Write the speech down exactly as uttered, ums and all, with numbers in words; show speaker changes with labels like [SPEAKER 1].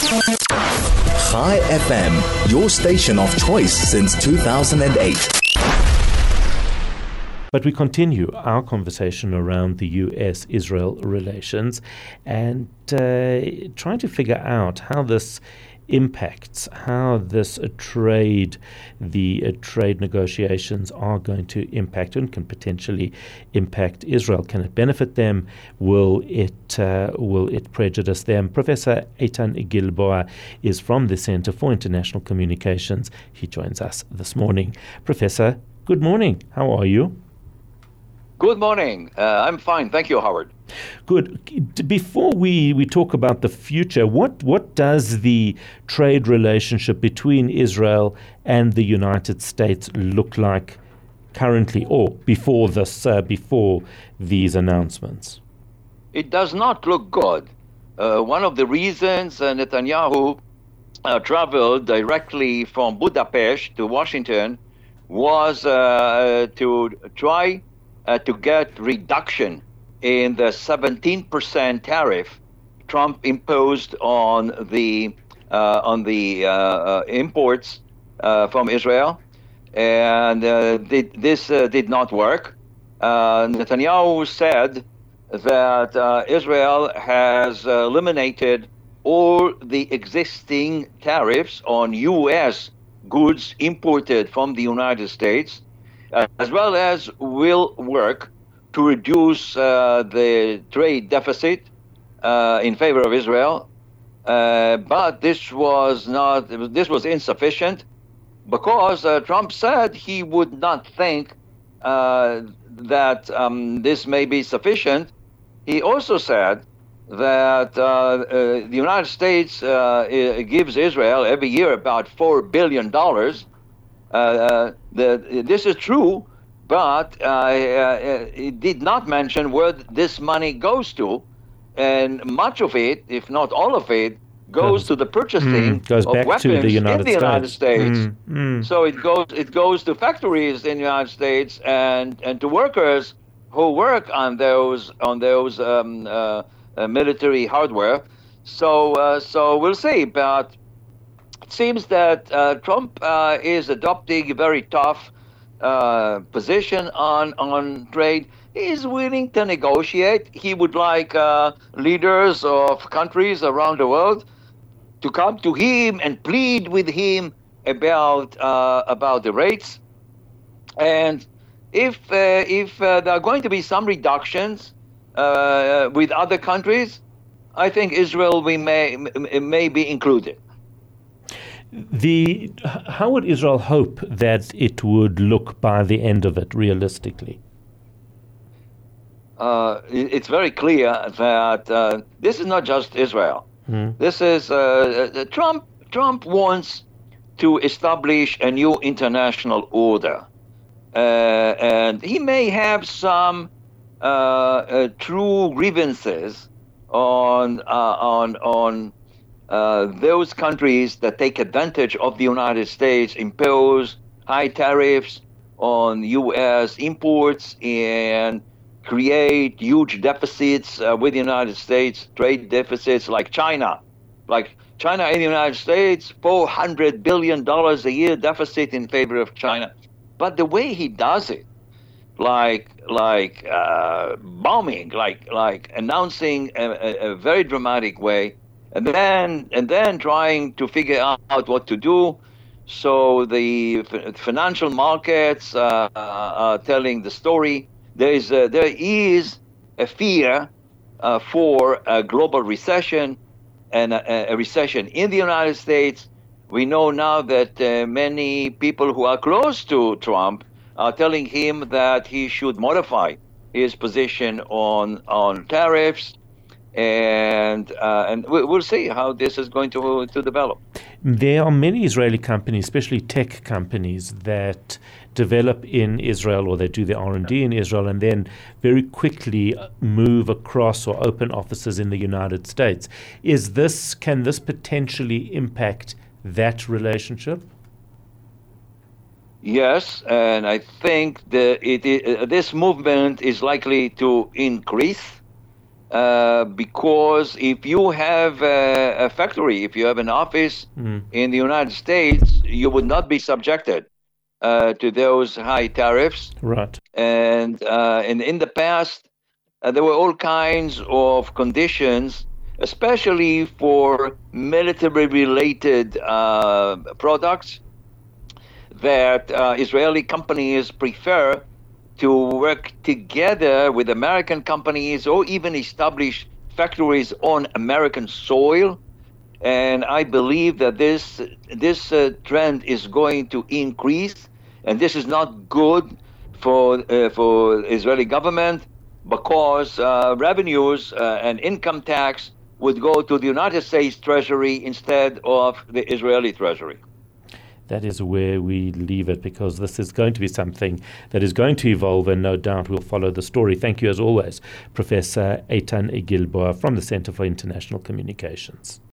[SPEAKER 1] Chai F M, your station of choice since two thousand eight.
[SPEAKER 2] But we continue our conversation around the U S Israel relations and uh, trying to figure out how this impacts, how this uh, trade, the uh, trade negotiations are going to impact and can potentially impact Israel. Can it benefit them? Will it uh, will it prejudice them? Professor Eitan Gilboa is from the Center for International Communications. He joins us this morning. Professor, good morning. How are you?
[SPEAKER 3] Good morning. Uh, I'm fine. Thank you, Howard.
[SPEAKER 2] Good. Before we, we talk about the future, what, what does the trade relationship between Israel and the United States look like currently or before this, uh, before these announcements?
[SPEAKER 3] It does not look good. Uh, one of the reasons uh, Netanyahu uh, traveled directly from Budapest to Washington was uh, to try Uh, to get reduction in the seventeen percent tariff Trump imposed on the uh, on the uh, uh, imports uh, from Israel, and uh, did, this uh, did not work. Uh, Netanyahu said that uh, Israel has eliminated all the existing tariffs on U S goods imported from the United States, Uh, as well as will work to reduce uh, the trade deficit uh, in favor of Israel. Uh, but this was not, this was insufficient because uh, Trump said he would not think uh, that um, this may be sufficient. He also said that uh, uh, the United States uh, gives Israel every year about four billion dollars. Uh, the, this is true, but uh, uh, it did not mention where this money goes to, and much of it, if not all of it, goes
[SPEAKER 2] mm.
[SPEAKER 3] to the purchasing
[SPEAKER 2] mm. goes
[SPEAKER 3] of
[SPEAKER 2] back
[SPEAKER 3] weapons
[SPEAKER 2] to the United
[SPEAKER 3] in the
[SPEAKER 2] States.
[SPEAKER 3] United States.
[SPEAKER 2] Mm. Mm.
[SPEAKER 3] So it goes it goes to factories in the United States and, and to workers who work on those on those um, uh, uh, military hardware. So uh, so we'll see, but. It seems that uh, Trump uh, is adopting a very tough uh, position on, on trade. He's willing to negotiate. He would like uh, leaders of countries around the world to come to him and plead with him about uh, about the rates. And if uh, if uh, there are going to be some reductions uh, with other countries, I think Israel we may may be included.
[SPEAKER 2] The how would Israel hope that it would look by the end of it, realistically?
[SPEAKER 3] Uh, it's very clear that uh, this is not just Israel. Mm. This is uh, uh, Trump. Trump wants to establish a new international order, uh, and he may have some uh, uh, true grievances on uh, on on. Uh, those countries that take advantage of the United States impose high tariffs on U S imports and create huge deficits uh, with the United States, trade deficits like China. Like China and the United States, four hundred billion dollars a year deficit in favor of China. But the way he does it, like like uh, bombing, like like announcing a, a, a very dramatic way, And then, and then trying to figure out what to do. So the f- financial markets uh, are telling the story. There is a, there is a fear uh, for a global recession and a, a recession in the United States. We know now that uh, many people who are close to Trump are telling him that he should modify his position on on tariffs. And uh, and we'll see how this is going to to develop.
[SPEAKER 2] There are many Israeli companies, especially tech companies, that develop in Israel, or they do their R and D in Israel, and then very quickly move across or open offices in the United States. Is this can this potentially impact that relationship?
[SPEAKER 3] Yes, and I think that it, it, uh, this movement is likely to increase. uh, because if you have a, a factory, if you have an office mm. in the United States, you would not be subjected uh, to those high tariffs.
[SPEAKER 2] Right.
[SPEAKER 3] And, uh, and in the past, uh, there were all kinds of conditions, especially for military-related uh, products, that uh, Israeli companies prefer to work together with American companies or even establish factories on American soil. And I believe that this this uh, trend is going to increase, and this is not good for uh, for Israeli government, because uh, revenues uh, and income tax would go to the United States Treasury instead of the Israeli Treasury.
[SPEAKER 2] That is where we leave it, because this is going to be something that is going to evolve, and no doubt we'll follow the story. Thank you, as always, Professor Eitan Gilboa from the Center for International Communications.